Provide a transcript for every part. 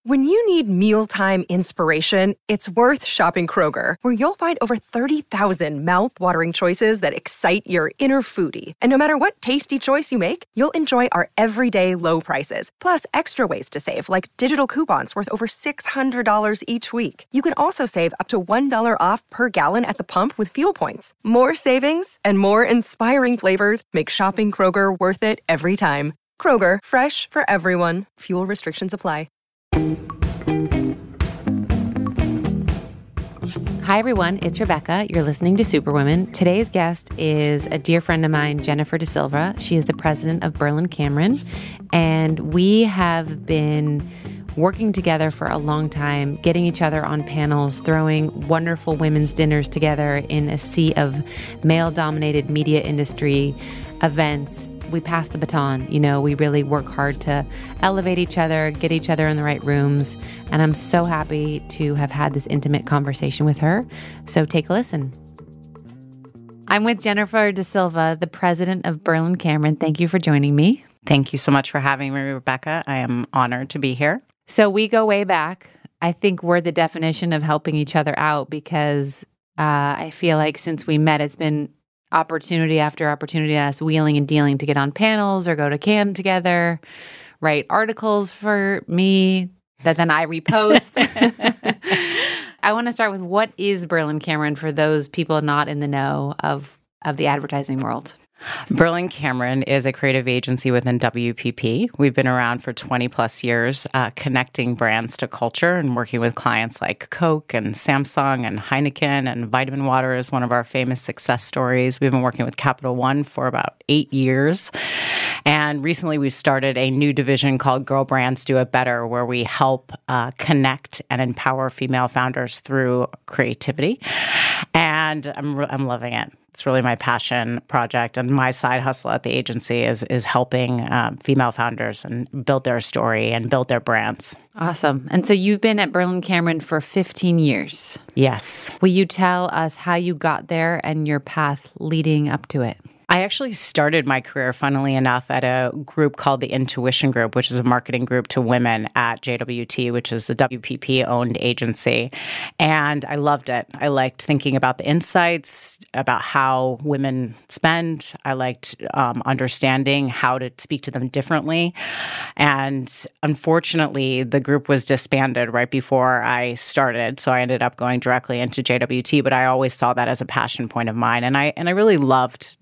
When you need mealtime inspiration, it's worth shopping Kroger, where you'll find over 30,000 mouth-watering choices that excite your inner foodie. And no matter what tasty choice you make, you'll enjoy our everyday low prices, plus extra ways to save, like digital coupons worth over $600 each week. You can also save up to $1 off per gallon at the pump with fuel points. More savings and more inspiring flavors make shopping Kroger worth it every time. Kroger, fresh for everyone. Fuel restrictions apply. Hi, everyone. It's Rebecca. You're listening to Superwomen. Today's guest is a dear friend of mine, Jennifer Da Silva. She is the president of Berlin Cameron, and we have been working together for a long time, getting each other on panels, throwing wonderful women's dinners together in a sea of male-dominated media industry events. We pass the baton. We really work hard to elevate each other, get each other in the right rooms. And I'm so happy to have had this intimate conversation with her. So take a listen. I'm with Jennifer Da Silva, the president of Berlin Cameron. Thank you for joining me. Thank you so much for having me, Rebecca. I am honored to be here. So we go way back. I think we're the definition of helping each other out because I feel like since we met, it's been opportunity after opportunity, us wheeling and dealing to get on panels or go to Cannes together, write articles for me that then I repost. I want to start with, what is Berlin Cameron for those people not in the know of the advertising world? Berlin Cameron is a creative agency within WPP. We've been around for 20 plus years, connecting brands to culture and working with clients like Coke and Samsung and Heineken, and Vitamin Water is one of our famous success stories. We've been working with Capital One for about 8 years. And recently we've started a new division called Girl Brands Do It Better, where we help connect and empower female founders through creativity. And I'm loving it. It's really my passion project, and my side hustle at the agency is helping female founders and build their story and build their brands. Awesome. And so you've been at Berlin Cameron for 15 years. Yes. Will you tell us how you got there and your path leading up to it? I actually started my career, funnily enough, at a group called the Intuition Group, which is a marketing group to women at JWT, which is a WPP-owned agency. And I loved it. I liked thinking about the insights, about how women spend. I liked understanding how to speak to them differently. And unfortunately, the group was disbanded right before I started. So I ended up going directly into JWT, but I always saw that as a passion point of mine. And I really loved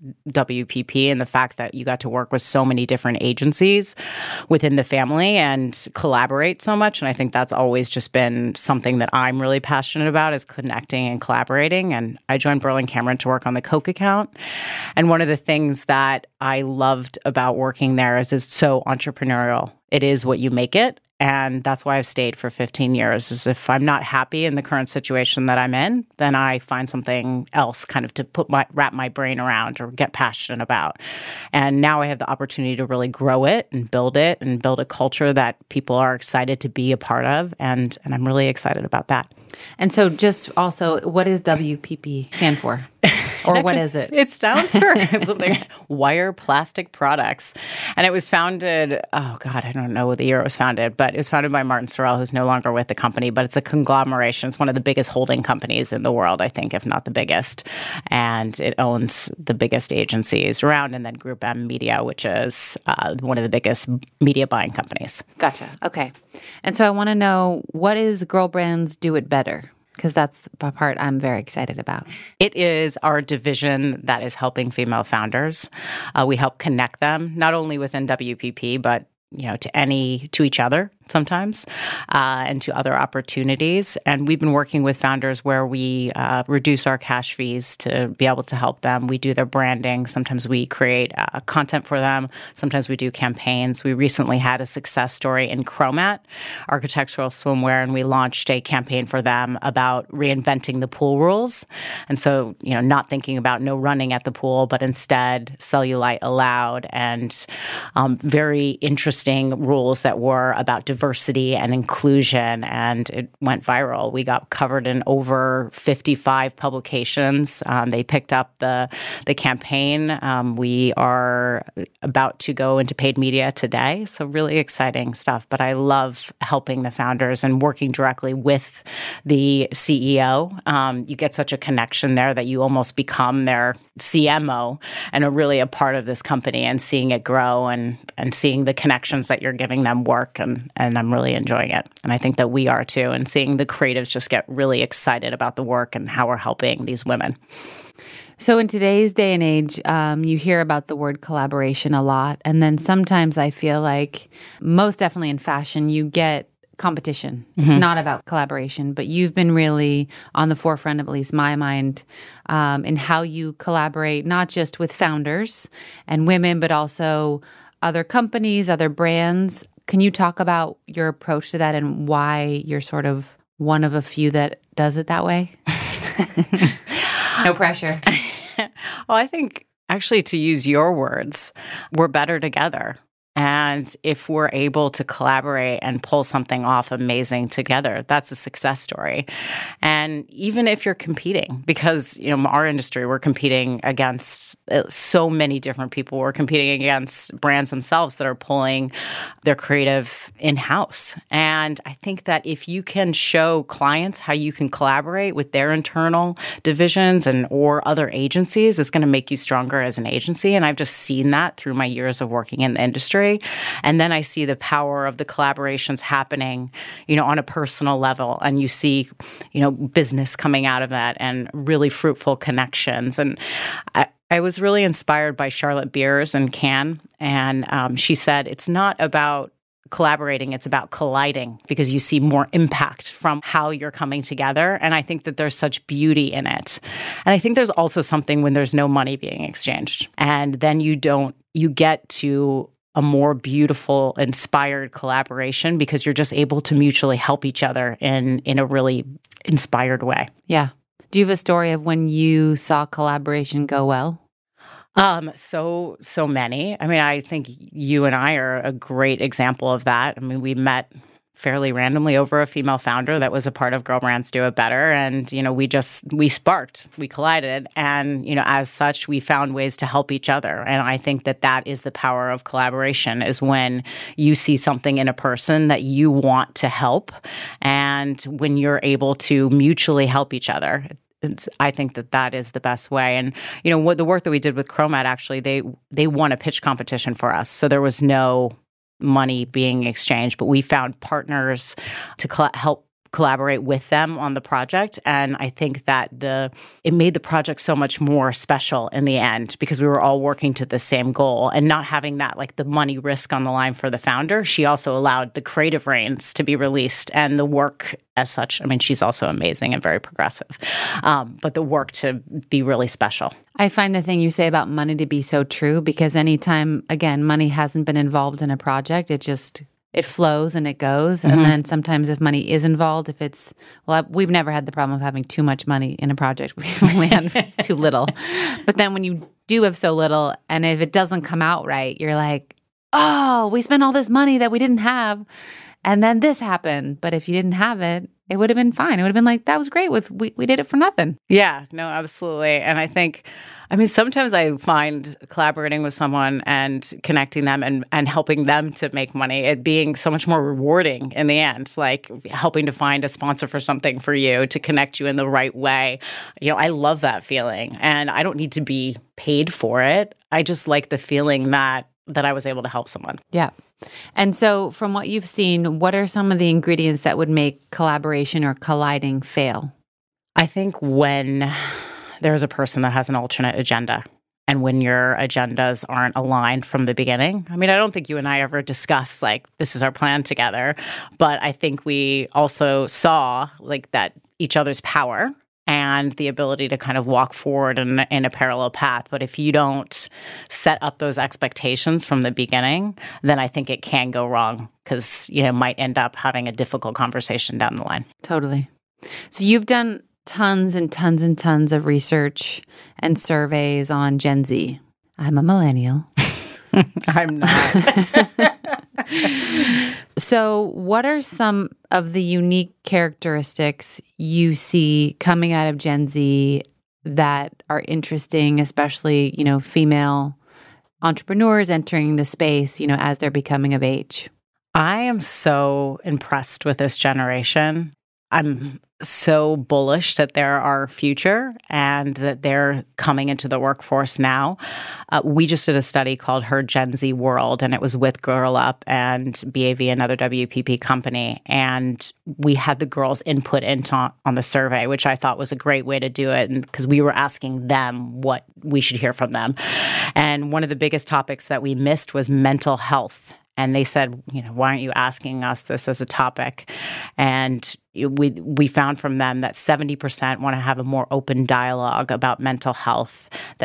WPP and the fact that you got to work with so many different agencies within the family and collaborate so much. And I think that's always just been something that I'm really passionate about, is connecting and collaborating. And I joined Berlin Cameron to work on the Coke account. And one of the things that I loved about working there is it's so entrepreneurial. It is what you make it. And that's why I've stayed for 15 years, is if I'm not happy in the current situation that I'm in, then I find something else kind of to wrap my brain around or get passionate about. And now I have the opportunity to really grow it and build a culture that people are excited to be a part of. And I'm really excited about that. And so just also, what does WPP stand for? Or what is it? It stands for something, Wire Plastic Products. And it was founded, I don't know the year it was founded, but it was founded by Martin Sorrell, who's no longer with the company, but it's a conglomeration. It's one of the biggest holding companies in the world, I think, if not the biggest. And it owns the biggest agencies around, and then Group M Media, which is one of the biggest media buying companies. Gotcha. Okay. And so I want to know, what is Girl Brands Do It Better? Because that's the part I'm very excited about. It is our division that is helping female founders. We help connect them, not only within WPP, but to each other sometimes, and to other opportunities. And we've been working with founders where we reduce our cash fees to be able to help them. We do their branding. Sometimes we create content for them. Sometimes we do campaigns. We recently had a success story in Chromat, architectural swimwear, and we launched a campaign for them about reinventing the pool rules. And so, not thinking about no running at the pool, but instead cellulite allowed, and very interesting rules that were about diversity and inclusion, and it went viral. We got covered in over 55 publications. They picked up the campaign. We are about to go into paid media today, so really exciting stuff. But I love helping the founders and working directly with the CEO. You get such a connection there that you almost become their CMO and are really a part of this company, and seeing it grow and seeing the connections that you're giving them work, and I'm really enjoying it. And I think that we are too, and seeing the creatives just get really excited about the work and how we're helping these women. So in today's day and age, you hear about the word collaboration a lot. And then sometimes I feel like, most definitely in fashion, you get competition. Mm-hmm. It's not about collaboration, but you've been really on the forefront of at least my mind in how you collaborate, not just with founders and women, but also other companies, other brands. Can you talk about your approach to that and why you're sort of one of a few that does it that way? No pressure. Well, I think actually, to use your words, we're better together. And if we're able to collaborate and pull something off amazing together, that's a success story. And even if you're competing, because our industry, we're competing against so many different people. We're competing against brands themselves that are pulling their creative in-house. And I think that if you can show clients how you can collaborate with their internal divisions or other agencies, it's going to make you stronger as an agency. And I've just seen that through my years of working in the industry. And then I see the power of the collaborations happening, on a personal level. And you see, business coming out of that and really fruitful connections. And I was really inspired by Charlotte Beers in Cannes. And she said, it's not about collaborating, it's about colliding, because you see more impact from how you're coming together. And I think that there's such beauty in it. And I think there's also something when there's no money being exchanged. And then you get to a more beautiful, inspired collaboration, because you're just able to mutually help each other in a really inspired way. Yeah. Do you have a story of when you saw collaboration go well? So many. I mean, I think you and I are a great example of that. I mean, we met fairly randomly over a female founder that was a part of Girl Brands Do It Better. And, we sparked, we collided. And, as such, we found ways to help each other. And I think that is the power of collaboration, is when you see something in a person that you want to help. And when you're able to mutually help each other. I think that is the best way. And, what the work that we did with Chromat, actually, they won a pitch competition for us. So there was no money being exchanged, but we found partners to help collaborate with them on the project. And I think that it made the project so much more special in the end, because we were all working to the same goal, and not having that, like, the money risk on the line for the founder. She also allowed the creative reins to be released, and the work as such. I mean, she's also amazing and very progressive, but the work to be really special. I find the thing you say about money to be so true, because anytime, again, money hasn't been involved in a project, it flows and it goes. Mm-hmm. And then sometimes if money is involved, we've never had the problem of having too much money in a project. We've only had too little. But then when you do have so little, and if it doesn't come out right, you're like, oh, we spent all this money that we didn't have. And then this happened. But if you didn't have it, it would have been fine. It would have been like, that was great. We did it for nothing. Yeah, no, absolutely. And I think, sometimes I find collaborating with someone and connecting them and helping them to make money, it being so much more rewarding in the end, like helping to find a sponsor for something for you, to connect you in the right way. I love that feeling, and I don't need to be paid for it. I just like the feeling that I was able to help someone. Yeah. And so from what you've seen, what are some of the ingredients that would make collaboration or colliding fail? I think when there's a person that has an alternate agenda, and when your agendas aren't aligned from the beginning. I don't think you and I ever discussed, like, this is our plan together, but I think we also saw, like, that each other's power and the ability to kind of walk forward in a parallel path. But if you don't set up those expectations from the beginning, then I think it can go wrong, because, might end up having a difficult conversation down the line. Totally. So you've done tons and tons and tons of research and surveys on Gen Z. I'm a millennial. I'm not. So what are some of the unique characteristics you see coming out of Gen Z that are interesting, especially, female entrepreneurs entering the space, as they're becoming of age? I am so impressed with this generation. I'm so bullish that they're our future and that they're coming into the workforce now. We just did a study called Her Gen Z World, and it was with Girl Up and BAV, another WPP company. And we had the girls input on the survey, which I thought was a great way to do it, because we were asking them what we should hear from them. And one of the biggest topics that we missed was mental health. And they said, why aren't you asking us this as a topic? And we found from them that 70% want to have a more open dialogue about mental health, that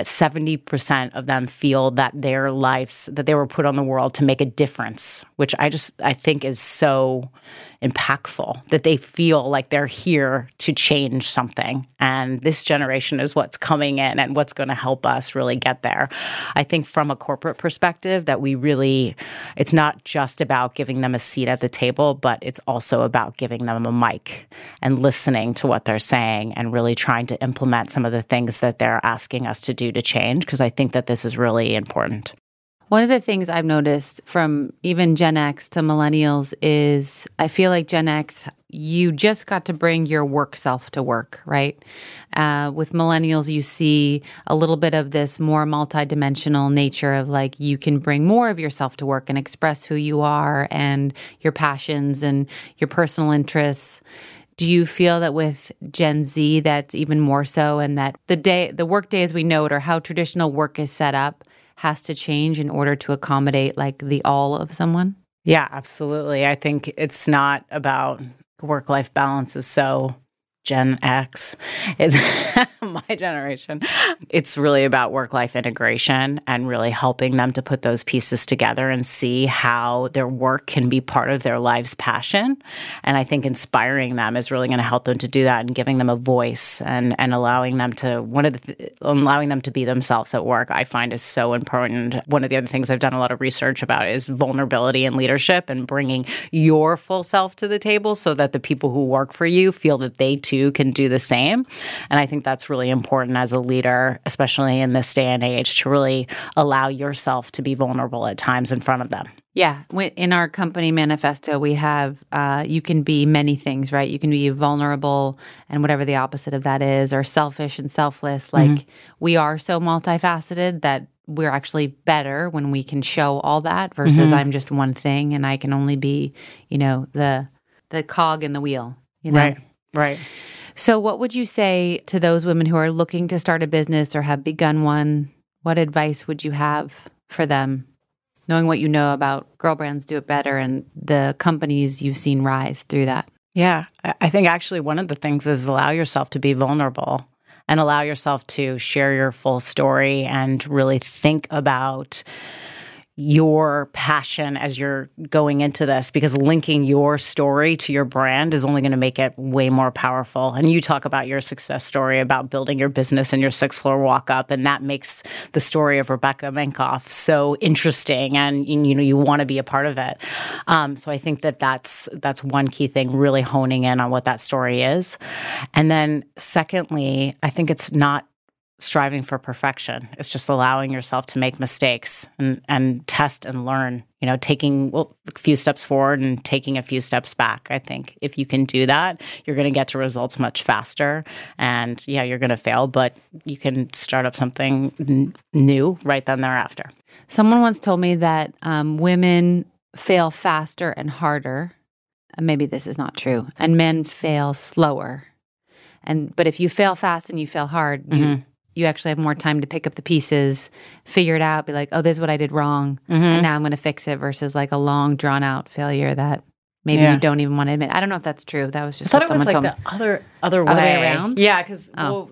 70% of them feel that their lives, that they were put on the world to make a difference, which I think is so impactful, that they feel like they're here to change something. And this generation is what's coming in and what's going to help us really get there. I think from a corporate perspective that it's not just about giving them a seat at the table, but it's also about giving them a mic and listening to what they're saying and really trying to implement some of the things that they're asking us to do to change, because I think that this is really important. One of the things I've noticed from even Gen X to millennials is I feel like Gen X, you just got to bring your work self to work, right? With millennials, you see a little bit of this more multidimensional nature of like you can bring more of yourself to work and express who you are and your passions and your personal interests. Do you feel that with Gen Z that's even more so, and that the work day as we know it, or how traditional work is set up, has to change in order to accommodate like the all of someone? Yeah, absolutely. I think it's not about work-life balance is so Gen X. It's my generation. It's really about work-life integration and really helping them to put those pieces together and see how their work can be part of their life's passion. And I think inspiring them is really going to help them to do that, and giving them a voice and allowing them to allowing them to be themselves at work, I find is so important. One of the other things I've done a lot of research about is vulnerability and leadership, and bringing your full self to the table so that the people who work for you feel that they too can do the same. And I think that's really important as a leader, especially in this day and age, to really allow yourself to be vulnerable at times in front of them. Yeah. In our company manifesto, we have, you can be many things, right? You can be vulnerable and whatever the opposite of that is, or selfish and selfless. Like we are so multifaceted that we're actually better when we can show all that versus I'm just one thing and I can only be, the cog in the wheel, Right. So what would you say to those women who are looking to start a business or have begun one? What advice would you have for them, knowing what you know about Girl Brands Do It Better and the companies you've seen rise through that? Yeah, I think actually one of the things is allow yourself to be vulnerable and allow yourself to share your full story and really think about your passion as you're going into this, because linking your story to your brand is only going to make it way more powerful. And you talk about your success story about building your business and your 6th floor walk up, and that makes the story of Rebecca Minkoff so interesting, and you want to be a part of it. So I think that's one key thing, really honing in on what that story is. And then secondly, I think it's not striving for perfection. It's just allowing yourself to make mistakes and test and learn, taking a few steps forward and taking a few steps back. I think if you can do that, you're going to get to results much faster. And yeah, you're going to fail, but you can start up something new right then thereafter. Someone once told me that women fail faster and harder. Maybe this is not true. And men fail slower. But if you fail fast and you fail hard, you actually have more time to pick up the pieces, figure it out, be like, oh, this is what I did wrong, and now I'm going to fix it, versus like a long, drawn-out failure that maybe you don't even want to admit. I don't know if that's true. That was just what someone told me. I thought it was like the other way around? Yeah, because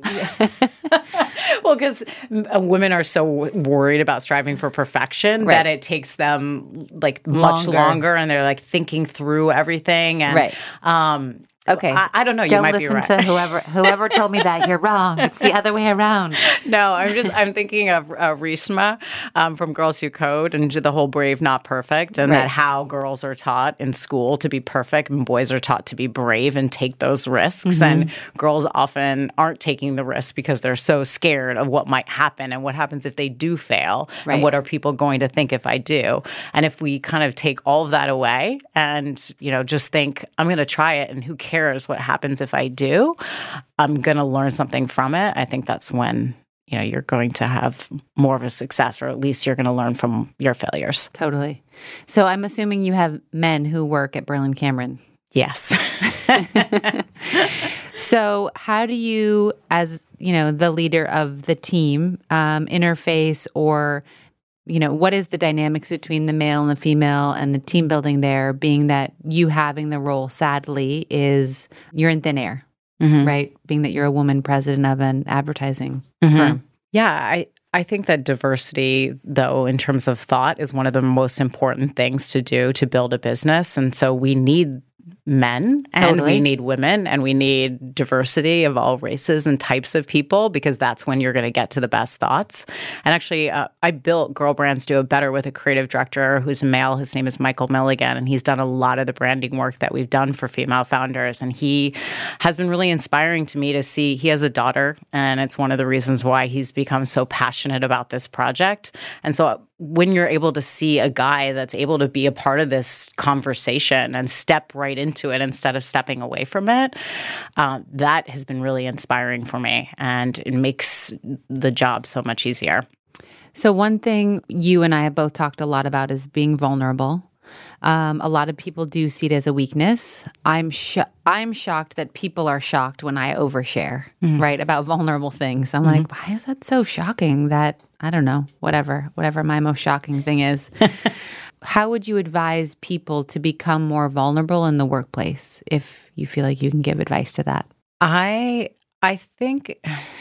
because women are so worried about striving for perfection that it takes them like much longer, and they're like thinking through everything. And, Okay. I don't know. You Don't might be listen right. to whoever told me that. You're wrong. It's the other way around. No, I'm thinking of Reshma from Girls Who Code and the whole brave, not perfect, and that how girls are taught in school to be perfect and boys are taught to be brave and take those risks. And girls often aren't taking the risks because they're so scared of what might happen and what happens if they do fail and what are people going to think if I do. And if we kind of take all of that away and, just think, I'm going to try it and who cares what happens if I do, I'm going to learn something from it. I think that's when, you're going to have more of a success, or at least you're going to learn from your failures. Totally. So I'm assuming you have men who work at Berlin Cameron. Yes. So how do you, as, the leader of the team, interface or what is the dynamics between the male and the female and the team building there, being that you having the role, sadly, is you're in thin air, right? Being that you're a woman president of an advertising firm. Yeah, I think that diversity, though, in terms of thought, is one of the most important things to do to build a business. And so we need men and we need women and we need diversity of all races and types of people, because that's when you're going to get to the best thoughts. And actually, I built Girl Brands Do It Better with a creative director who's a male. His name is Michael Milligan, and he's done a lot of the branding work that we've done for female founders. And he has been really inspiring to me to see. He has a daughter, and it's one of the reasons why he's become so passionate about this project. And so when you're able to see a guy that's able to be a part of this conversation and step right into it instead of stepping away from it, that has been really inspiring for me, and it makes the job so much easier. So one thing you and I have both talked a lot about is being vulnerable. A lot of people do see it as a weakness. I'm shocked that people are shocked when I overshare, right, about vulnerable things. I'm like, why is that so shocking that, I don't know, whatever my most shocking thing is. How would you advise people to become more vulnerable in the workplace, if you feel like you can give advice to that? I think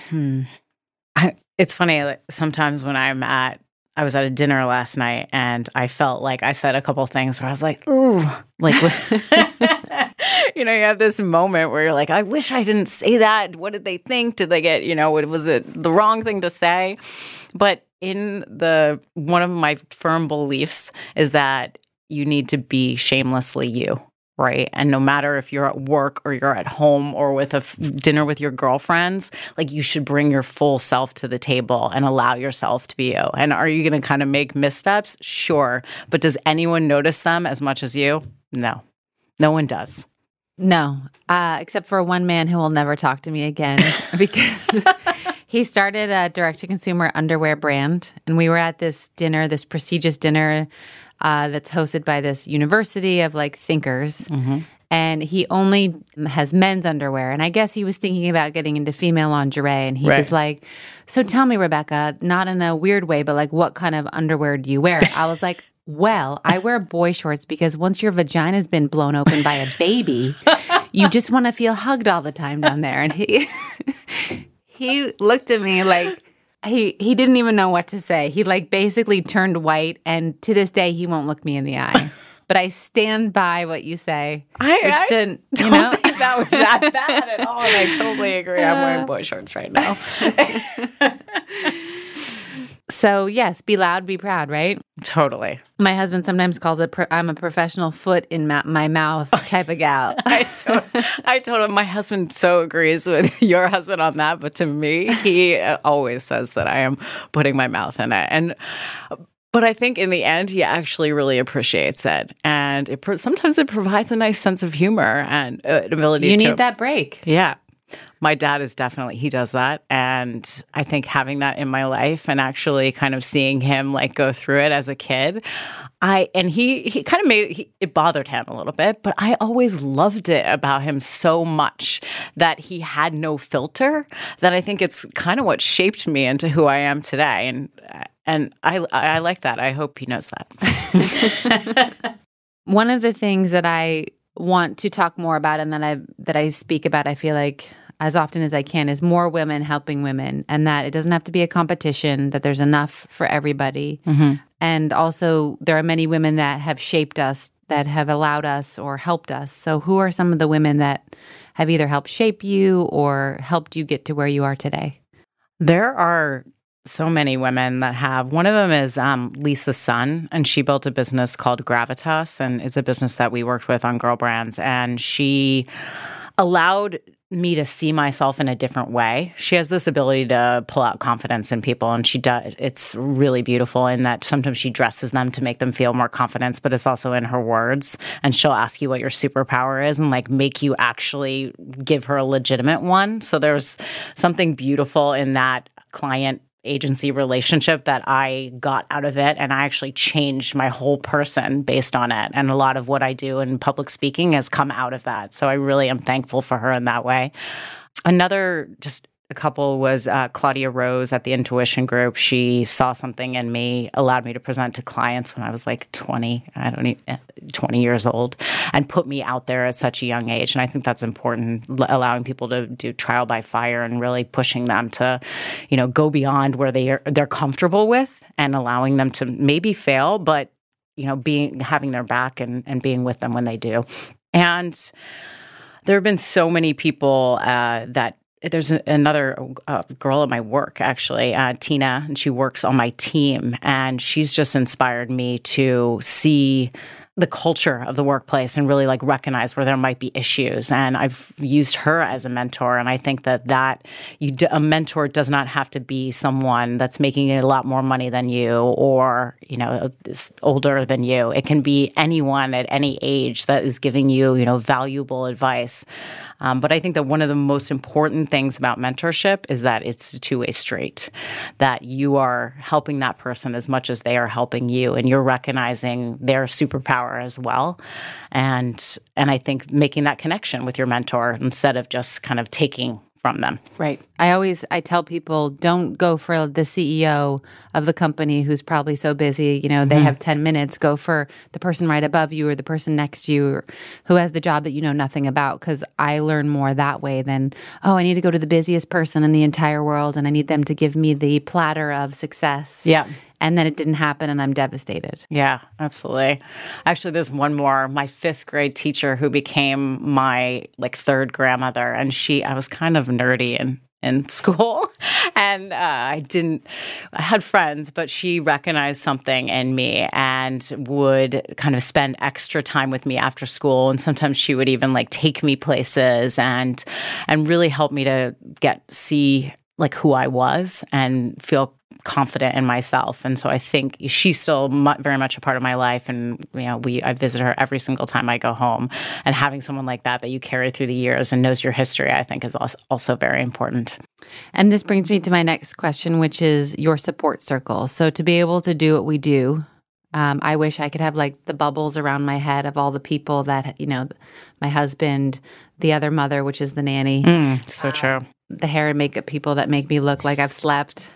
it's funny, like, sometimes when I was at a dinner last night and I felt like I said a couple things where I was like, ooh, like, you have this moment where you're like, I wish I didn't say that. What did they think? Did they get, was it the wrong thing to say? But one of my firm beliefs is that you need to be shamelessly you. Right. And no matter if you're at work or you're at home or with a dinner with your girlfriends, like, you should bring your full self to the table and allow yourself to be you. And are you going to kind of make missteps? Sure. But does anyone notice them as much as you? No. No one does. No, except for one man who will never talk to me again because he started a direct-to-consumer underwear brand. And we were at this dinner, this prestigious dinner that's hosted by this university of like thinkers. And he only has men's underwear. And I guess he was thinking about getting into female lingerie. And he was like, so tell me, Rebecca, not in a weird way, but like, what kind of underwear do you wear? I was like, well, I wear boy shorts because once your vagina's been blown open by a baby, you just want to feel hugged all the time down there. And he looked at me like, He didn't even know what to say. He like basically turned white, and to this day he won't look me in the eye. But I stand by what you say. I don't think that was that bad at all, and I totally agree. I'm wearing boy shorts right now. So yes, be loud, be proud, right? Totally. My husband sometimes calls it, I'm a professional foot in my mouth type of gal. I told him, my husband so agrees with your husband on that, but to me, he always says that I am putting my mouth in it. But I think in the end, he actually really appreciates it. And sometimes it provides a nice sense of humor and ability You need that break. Yeah. My dad he does that. And I think having that in my life and actually kind of seeing him like go through it as a kid, he kind of it bothered him a little bit, but I always loved it about him so much that he had no filter, that I think it's kind of what shaped me into who I am today. And I like that. I hope he knows that. One of the things that I want to talk more about and that I speak about, I feel like as often as I can, is more women helping women, and that it doesn't have to be a competition, that there's enough for everybody. And also there are many women that have shaped us that have allowed us or helped us. So who are some of the women that have either helped shape you or helped you get to where you are today? There are so many women that have. One of them is Lisa Sun, and she built a business called Gravitas, and is a business that we worked with on Girl Brands. And she allowed me to see myself in a different way. She has this ability to pull out confidence in people, and she does. It's really beautiful in that sometimes she dresses them to make them feel more confidence, but it's also in her words. And she'll ask you what your superpower is and like make you actually give her a legitimate one. So there's something beautiful in that client agency relationship that I got out of it, and I actually changed my whole person based on it. And a lot of what I do in public speaking has come out of that. So I really am thankful for her in that way. Another just a couple was Claudia Rose at the Intuition Group. She saw something in me, allowed me to present to clients when I was like 20 years old, and put me out there at such a young age. And I think that's important, allowing people to do trial by fire and really pushing them to, go beyond where they're comfortable with, and allowing them to maybe fail, but, having their back and being with them when they do. And there have been so many people that there's another girl at my work, actually, Tina, and she works on my team. And she's just inspired me to see the culture of the workplace and really recognize where there might be issues. And I've used her as a mentor. And I think that a mentor does not have to be someone that's making a lot more money than you or, older than you. It can be anyone at any age that is giving you, valuable advice. But I think that one of the most important things about mentorship is that it's a two-way street, that you are helping that person as much as they are helping you, and you're recognizing their superpower as well. And I think making that connection with your mentor instead of just kind of taking from them. Right. I tell people, don't go for the CEO of the company who's probably so busy, they have 10 minutes. Go for the person right above you or the person next to you who has the job that you know nothing about, because I learn more that way than, I need to go to the busiest person in the entire world and I need them to give me the platter of success. Yeah. And then it didn't happen and I'm devastated. Yeah, absolutely. Actually, there's one more. My 5th grade teacher who became my third grandmother, and I was kind of nerdy in school, and I had friends, but she recognized something in me and would kind of spend extra time with me after school. And sometimes she would even take me places and really help me to see who I was and feel confident in myself. And so I think she's still very much a part of my life. And, I visit her every single time I go home. And having someone like that you carry through the years and knows your history, I think is also very important. And this brings me to my next question, which is your support circle. So to be able to do what we do, I wish I could have the bubbles around my head of all the people that, my husband, the other mother, which is the nanny. So true. The hair and makeup people that make me look like I've slept.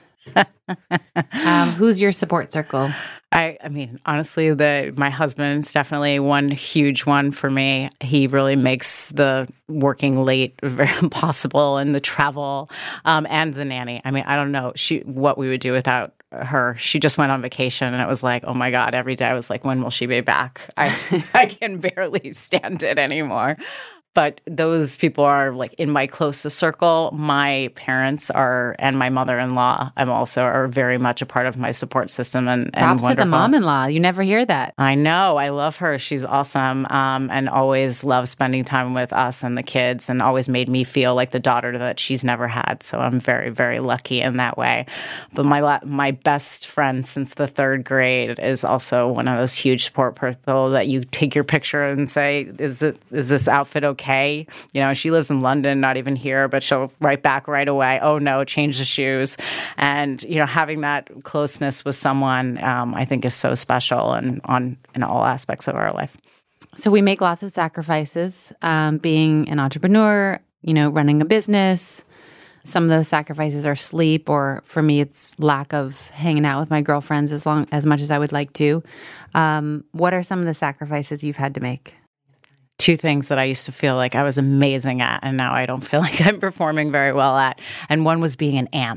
Who's your support circle? I mean, honestly, my husband's definitely one huge one for me. He really makes the working late very impossible, and the travel, and the nanny. I mean, I don't know what we would do without her. She just went on vacation, and it was oh my God, every day I was when will she be back? I can barely stand it anymore. But those people are in my closest circle. My parents and my mother-in-law, are very much a part of my support system and props wonderful. To the mom-in-law. You never hear that. I know. I love her. She's awesome, and always loves spending time with us and the kids, and always made me feel like the daughter that she's never had. So I'm very, very lucky in that way. But my best friend since the 3rd grade is also one of those huge support people that you take your picture and say, is this outfit okay? She lives in London, not even here, but she'll write back right away, oh no, change the shoes. And, having that closeness with someone, I think is so special and in all aspects of our life. So we make lots of sacrifices, being an entrepreneur, running a business. Some of those sacrifices are sleep, or for me, it's lack of hanging out with my girlfriends as much as I would like to. What are some of the sacrifices you've had to make? 2 things that I used to feel like I was amazing at, and now I don't feel like I'm performing very well at. And one was being an aunt.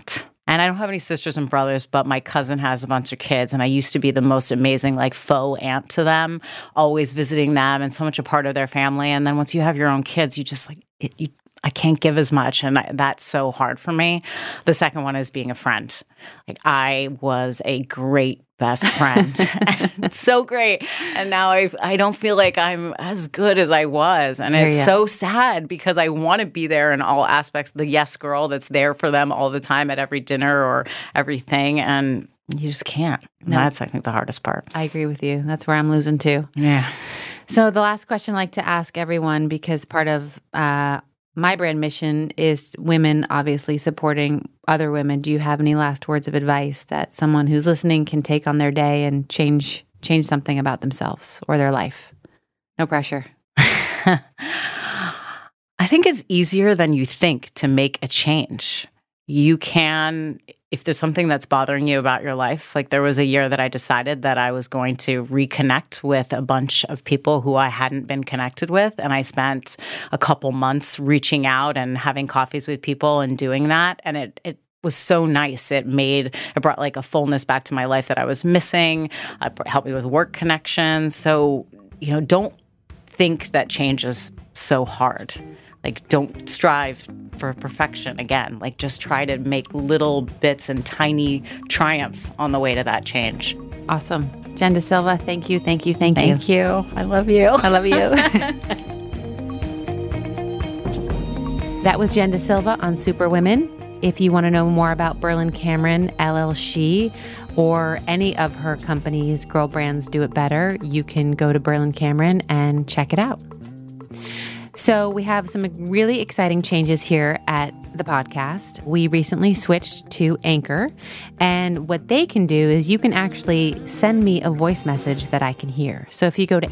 And I don't have any sisters and brothers, but my cousin has a bunch of kids. And I used to be the most amazing, like, faux aunt to them, always visiting them and so much a part of their family. And then once you have your own kids, you just like, I can't give as much. And that's so hard for me. The second one is being a friend. Like, I was a great best friend. It's so great. And now I don't feel like I'm as good as I was. And it's so sad because I want to be there in all aspects, the yes girl that's there for them all the time at every dinner or everything. And you just can't. No. That's, I think, the hardest part. I agree with you. That's where I'm losing too. Yeah. So the last question I like to ask everyone, because part of my brand mission is women obviously supporting other women. Do you have any last words of advice that someone who's listening can take on their day and change something about themselves or their life? No pressure. I think it's easier than you think to make a change. You can, if there's something that's bothering you about your life, like there was a year that I decided that I was going to reconnect with a bunch of people who I hadn't been connected with. And I spent a couple months reaching out and having coffees with people and doing that. And it was so nice. It brought like a fullness back to my life that I was missing. It helped me with work connections. So, don't think that change is so hard. Like, don't strive for perfection again. Like, just try to make little bits and tiny triumphs on the way to that change. Awesome. Jen DaSilva, thank you. Thank you. I love you. I love you. That was Jen DaSilva on Superwomen. If you want to know more about Berlin Cameron, LLC, or any of her companies, Girl Brands Do It Better, you can go to Berlin Cameron and check it out. So we have some really exciting changes here at the podcast. We recently switched to Anchor, and what they can do is you can actually send me a voice message that I can hear. So if you go to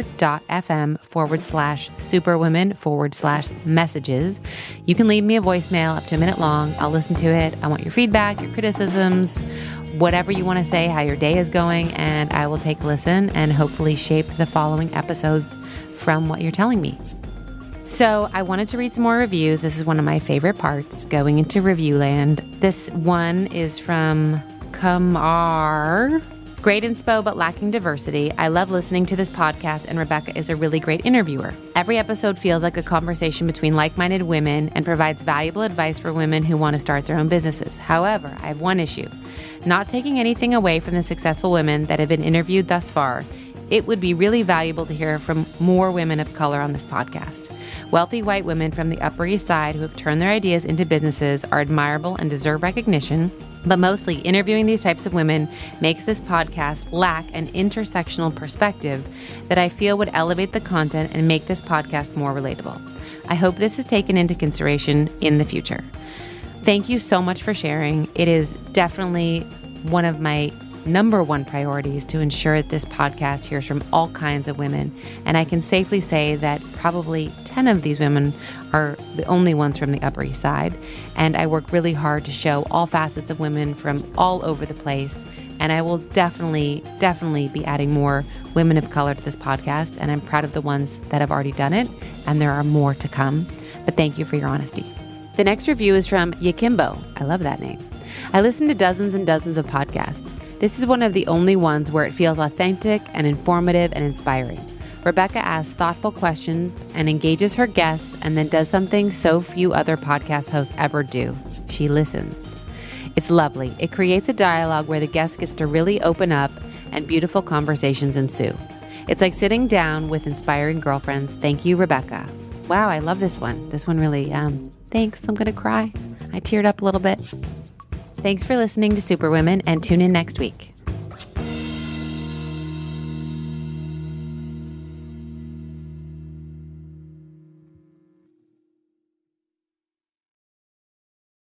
anchor.fm/superwomen/messages, you can leave me a voicemail up to a minute long. I'll listen to it. I want your feedback, your criticisms, whatever you want to say, how your day is going, and I will take a listen and hopefully shape the following episodes from what you're telling me. So I wanted to read some more reviews. This is one of my favorite parts, going into review land. This one is from Kamar. Great inspo, but lacking diversity. I love listening to this podcast, and Rebecca is a really great interviewer. Every episode feels like a conversation between like-minded women and provides valuable advice for women who want to start their own businesses. However, I have one issue. Not taking anything away from the successful women that have been interviewed thus far, it would be really valuable to hear from more women of color on this podcast. Wealthy white women from the Upper East Side who have turned their ideas into businesses are admirable and deserve recognition, but mostly interviewing these types of women makes this podcast lack an intersectional perspective that I feel would elevate the content and make this podcast more relatable. I hope this is taken into consideration in the future. Thank you so much for sharing. It is definitely one of my number one priorities to ensure this podcast hears from all kinds of women. And I can safely say that probably 10 of these women are the only ones from the Upper East Side. And I work really hard to show all facets of women from all over the place. And I will definitely be adding more women of color to this podcast. And I'm proud of the ones that have already done it. And there are more to come. But thank you for your honesty. The next review is from Yakimbo. I love that name. I listen to dozens and dozens of podcasts. This is one of the only ones where it feels authentic and informative and inspiring. Rebecca asks thoughtful questions and engages her guests and then does something so few other podcast hosts ever do. She listens. It's lovely. It creates a dialogue where the guest gets to really open up and beautiful conversations ensue. It's like sitting down with inspiring girlfriends. Thank you, Rebecca. Wow, I love this one. This one really, thanks. I'm going to cry. I teared up a little bit. Thanks for listening to Superwomen, and tune in next week.